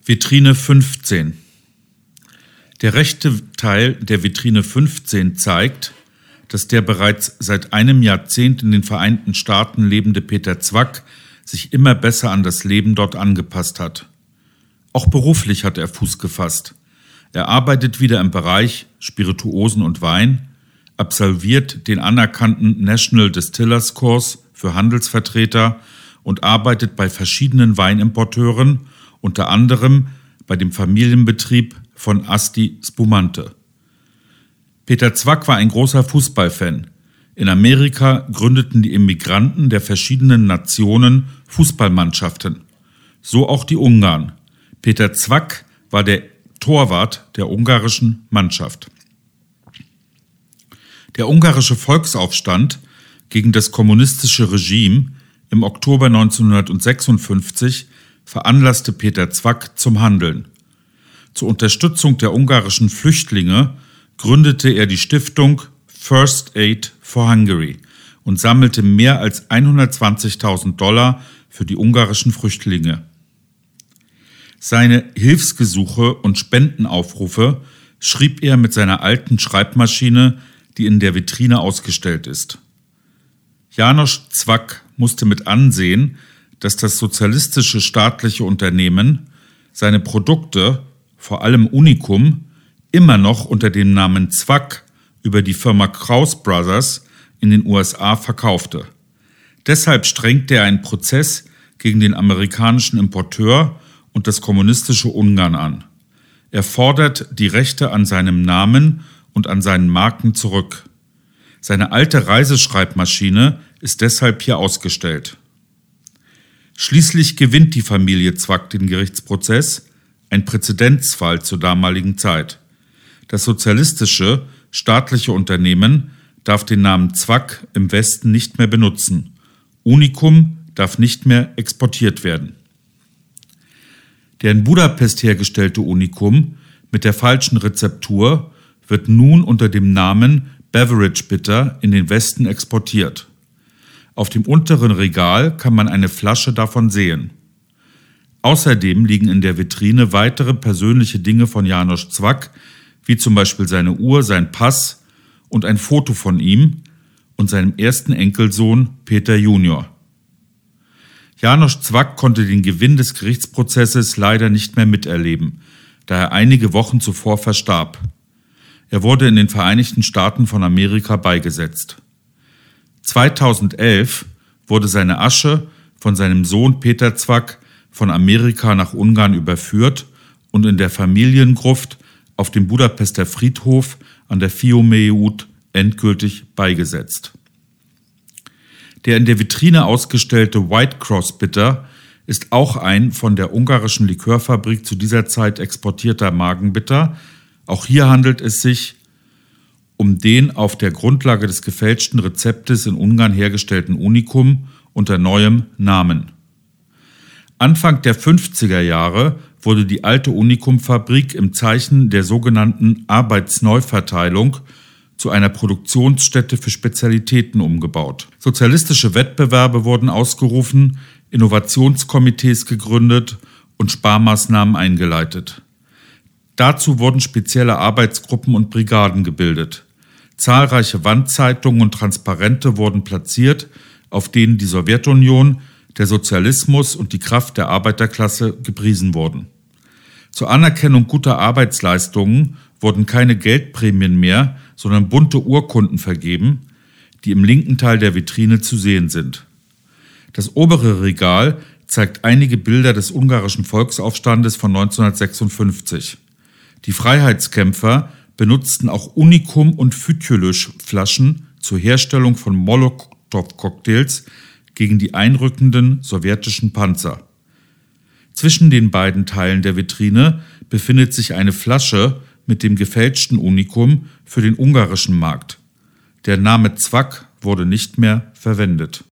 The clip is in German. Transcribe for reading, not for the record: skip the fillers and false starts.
Vitrine 15. Der rechte Teil der Vitrine 15 zeigt, dass der bereits seit einem Jahrzehnt in den Vereinigten Staaten lebende Peter Zwack sich immer besser an das Leben dort angepasst hat. Auch beruflich hat er Fuß gefasst. Er arbeitet wieder im Bereich Spirituosen und Wein, absolviert den anerkannten National Distillers Kurs für Handelsvertreter und arbeitet bei verschiedenen Weinimporteuren, unter anderem bei dem Familienbetrieb von Asti Spumante. Peter Zwack war ein großer Fußballfan. In Amerika gründeten die Immigranten der verschiedenen Nationen Fußballmannschaften. So auch die Ungarn. Peter Zwack war der Torwart der ungarischen Mannschaft. Der ungarische Volksaufstand gegen das kommunistische Regime im Oktober 1956 veranlasste Peter Zwack zum Handeln. Zur Unterstützung der ungarischen Flüchtlinge gründete er die Stiftung First Aid for Hungary und sammelte mehr als $120.000 für die ungarischen Flüchtlinge. Seine Hilfsgesuche und Spendenaufrufe schrieb er mit seiner alten Schreibmaschine, die in der Vitrine ausgestellt ist. János Zwack musste mit ansehen, dass das sozialistische staatliche Unternehmen seine Produkte, vor allem Unicum, immer noch unter dem Namen Zwack über die Firma Krauss Brothers in den USA verkaufte. Deshalb strengte er einen Prozess gegen den amerikanischen Importeur und das kommunistische Ungarn an. Er fordert die Rechte an seinem Namen und an seinen Marken zurück. Seine alte Reiseschreibmaschine ist deshalb hier ausgestellt. Schließlich gewinnt die Familie Zwack den Gerichtsprozess, ein Präzedenzfall zur damaligen Zeit. Das sozialistische, staatliche Unternehmen darf den Namen Zwack im Westen nicht mehr benutzen. Unicum darf nicht mehr exportiert werden. Der in Budapest hergestellte Unicum mit der falschen Rezeptur wird nun unter dem Namen Beverage Bitter in den Westen exportiert. Auf dem unteren Regal kann man eine Flasche davon sehen. Außerdem liegen in der Vitrine weitere persönliche Dinge von János Zwack, wie zum Beispiel seine Uhr, sein Pass und ein Foto von ihm und seinem ersten Enkelsohn Peter Junior. János Zwack konnte den Gewinn des Gerichtsprozesses leider nicht mehr miterleben, da er einige Wochen zuvor verstarb. Er wurde in den Vereinigten Staaten von Amerika beigesetzt. 2011 wurde seine Asche von seinem Sohn Peter Zwack von Amerika nach Ungarn überführt und in der Familiengruft auf dem Budapester Friedhof an der Fiume út endgültig beigesetzt. Der in der Vitrine ausgestellte White Cross Bitter ist auch ein von der ungarischen Likörfabrik zu dieser Zeit exportierter Magenbitter. Auch hier handelt es sich um den auf der Grundlage des gefälschten Rezeptes in Ungarn hergestellten Unicum unter neuem Namen. Anfang der 50er Jahre wurde die alte Unicum-Fabrik im Zeichen der sogenannten Arbeitsneuverteilung zu einer Produktionsstätte für Spezialitäten umgebaut. Sozialistische Wettbewerbe wurden ausgerufen, Innovationskomitees gegründet und Sparmaßnahmen eingeleitet. Dazu wurden spezielle Arbeitsgruppen und Brigaden gebildet. Zahlreiche Wandzeitungen und Transparente wurden platziert, auf denen die Sowjetunion, der Sozialismus und die Kraft der Arbeiterklasse gepriesen wurden. Zur Anerkennung guter Arbeitsleistungen wurden keine Geldprämien mehr, sondern bunte Urkunden vergeben, die im linken Teil der Vitrine zu sehen sind. Das obere Regal zeigt einige Bilder des ungarischen Volksaufstandes von 1956. Die Freiheitskämpfer benutzten auch Unicum- und Fütülösch-Flaschen zur Herstellung von Molotow-Cocktails gegen die einrückenden sowjetischen Panzer. Zwischen den beiden Teilen der Vitrine befindet sich eine Flasche mit dem gefälschten Unicum für den ungarischen Markt. Der Name Zwack wurde nicht mehr verwendet.